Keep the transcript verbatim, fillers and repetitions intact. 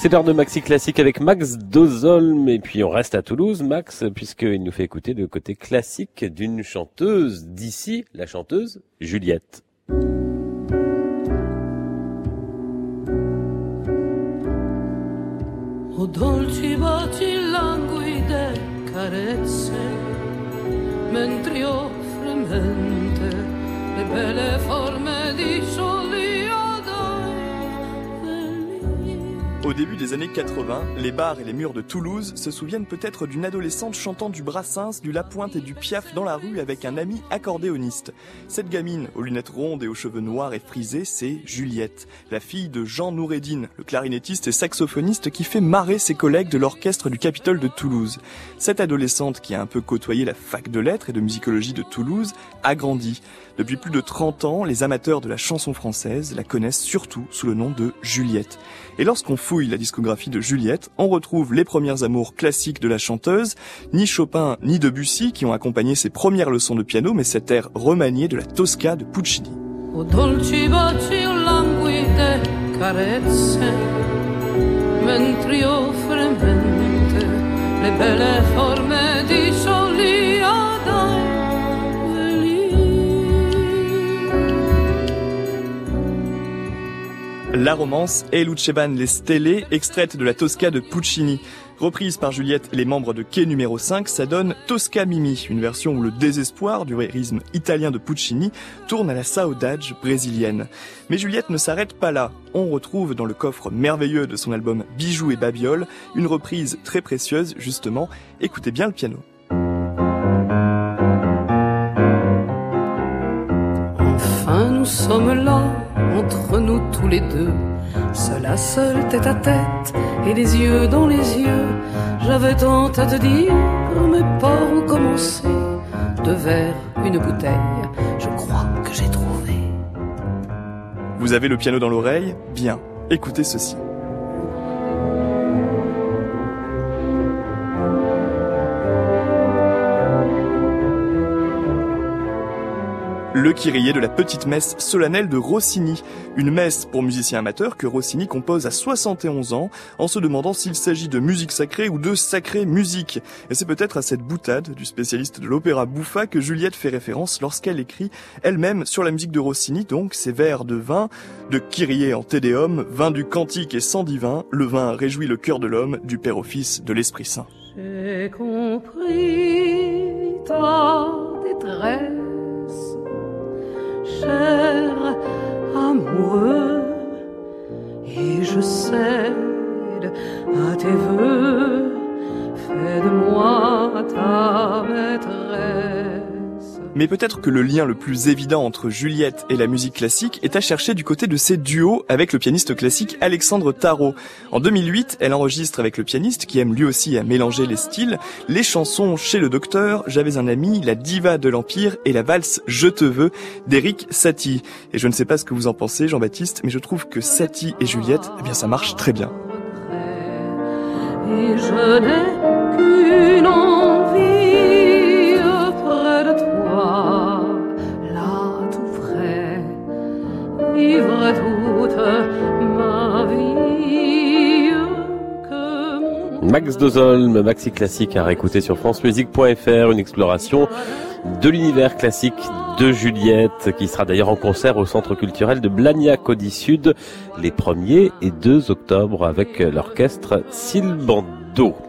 c'est l'heure de Maxi Classique avec Max Dozolm. Et puis on reste à Toulouse, Max, puisqu'il nous fait écouter le côté classique d'une chanteuse d'ici, la chanteuse Juliette. O dolci baci languide carezze, mentre io fremente le belle forme di soli Au début des années quatre-vingts, les bars et les murs de Toulouse se souviennent peut-être d'une adolescente chantant du Brassens, du Lapointe et du Piaf dans la rue avec un ami accordéoniste. Cette gamine, aux lunettes rondes et aux cheveux noirs et frisés, c'est Juliette, la fille de Jean Noureddine, le clarinettiste et saxophoniste qui fait marrer ses collègues de l'orchestre du Capitole de Toulouse. Cette adolescente, qui a un peu côtoyé la fac de lettres et de musicologie de Toulouse, a grandi. Depuis plus de trente ans, les amateurs de la chanson française la connaissent surtout sous le nom de Juliette. Et lorsqu'on fouille la discographie de Juliette, on retrouve les premières amours classiques de la chanteuse, ni Chopin ni Debussy qui ont accompagné ses premières leçons de piano, mais cet air remanié de la Tosca de Puccini. O dolci baci languide carezze, mentre io fremente le belle forme di soli adai. La romance est Luceban le Stelle, extraite de la Tosca de Puccini. Reprise par Juliette et les membres de Quai numéro cinq, ça donne Tosca Mimi, une version où le désespoir du lyrisme italien de Puccini tourne à la saudade brésilienne. Mais Juliette ne s'arrête pas là. On retrouve dans le coffre merveilleux de son album Bijoux et Babioles une reprise très précieuse, justement. Écoutez bien le piano. Enfin, nous sommes là, entre nous tous les deux, seul à seul, tête à tête, et les yeux dans les yeux. J'avais tant à te dire, mais par où commencer? Deux verres, une bouteille, je crois que j'ai trouvé. Vous avez le piano dans l'oreille? Bien, écoutez ceci. Le Kyrie de la petite messe solennelle de Rossini. Une messe pour musiciens amateurs que Rossini compose à soixante et onze ans en se demandant s'il s'agit de musique sacrée ou de sacrée musique. Et c'est peut-être à cette boutade du spécialiste de l'opéra bouffa que Juliette fait référence lorsqu'elle écrit elle-même sur la musique de Rossini, donc ces vers de vin, de Kyrie en Te Deum, vin du cantique et sang divin, le vin réjouit le cœur de l'homme, du Père au Fils, de l'Esprit Saint. J'ai compris ta détresse, cher amoureux, et je cède à tes vœux, fais de moi ta maîtresse. Mais peut-être que le lien le plus évident entre Juliette et la musique classique est à chercher du côté de ses duos avec le pianiste classique Alexandre Tarot. En deux mille huit, elle enregistre avec le pianiste, qui aime lui aussi à mélanger les styles, les chansons Chez le Docteur, J'avais un ami, La Diva de l'Empire et la valse Je te veux d'Éric Satie. Et je ne sais pas ce que vous en pensez, Jean-Baptiste, mais je trouve que Satie et Juliette, eh bien ça marche très bien. Et je n'ai qu'une envie près de toi, là tout près, vivre toute ma vie. Que mon... Max Dozolm, Maxi Classique à réécouter sur francemusique point f r, une exploration de l'univers classique de Juliette, qui sera d'ailleurs en concert au Centre culturel de Blagnac-Caudy Sud les premier et deux octobre avec l'orchestre Silbando.